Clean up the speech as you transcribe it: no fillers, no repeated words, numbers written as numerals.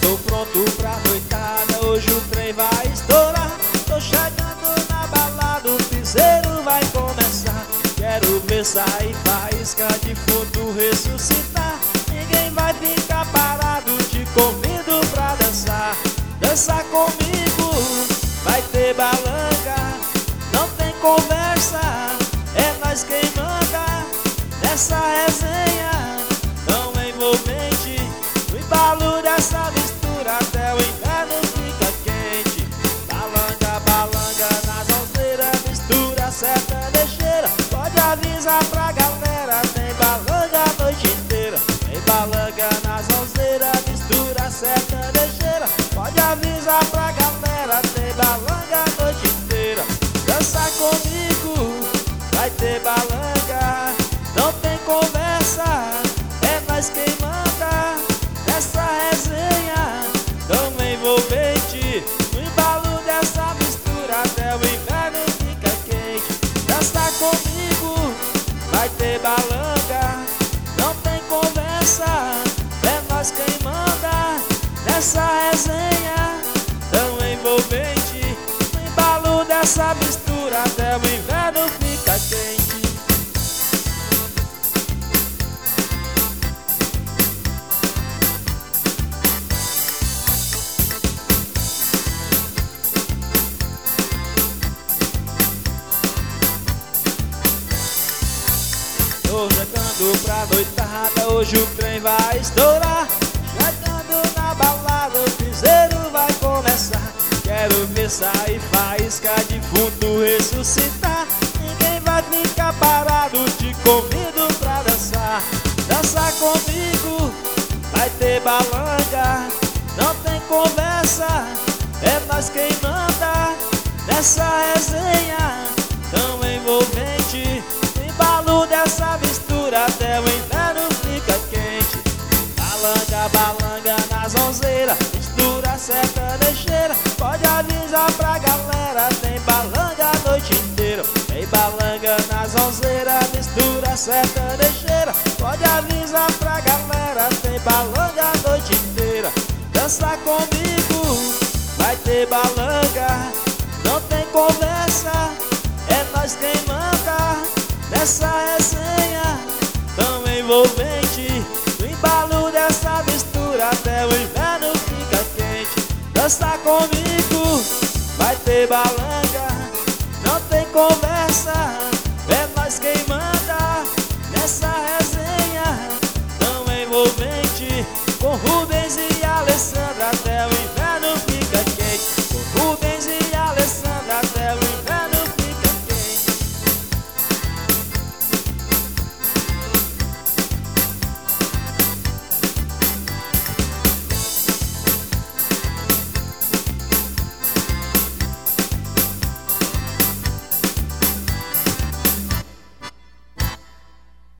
Tô pronto pra noitada, hoje o trem vai estourar. Tô chegando na balada, o piseiro vai começar. Quero ver sair faísca de fundo ressuscitar. Ninguém vai ficar parado, te convido pra dançar. Dança comigo, vai ter balanga, não tem conversa, é nós quem manda. Nessa resenha tão envolvente, no embalo dessa mistura até o inverno fica quente. Balanga, balanga, nas alzeiras, mistura sertanejeira. Pode avisar pra galera, tem balanga a noite inteira. Tem balanga nas alzeiras, mistura sertanejeira. Pode avisar pra galera, tem balanga a noite inteira. Dança comigo, vai ter balanga, não tem conversa, é nós quem manda. Nessa resenha tão envolvente, no embalo dessa mistura até o inverno fica quente. Dança comigo, vai ter balanga, não tem conversa, é nós quem manda. Nessa resenha tão envolvente, no embalo dessa mistura até o inverno fica quente. Tô chegando pra noitada, hoje o trem vai estourar. Chegando na balada, o piseiro vai começar. Quero ver sair faísca de fundo ressuscitar. Ninguém vai ficar parado, te convido pra dançar. Dança comigo, vai ter balanga, não tem conversa, é nós quem manda. Nessa resenha tão envolvente, no embalo dessa mistura até o inverno fica quente. Balanga, balanga nas onzeiras, mistura sertanejeira. Pode avisar pra galera, tem balanga a noite inteira. Tem balanga nas onzeiras, mistura sertanejeira. Pode avisar pra galera, tem balanga a noite inteira. Dança comigo, vai ter balanga, não tem conversa, é nós quem manda. Nessa resenha tão envolvente, no embalo dessa mistura até o inverno fica quente. Dança comigo, vai ter balanga, não tem conversa, é nós quem manda.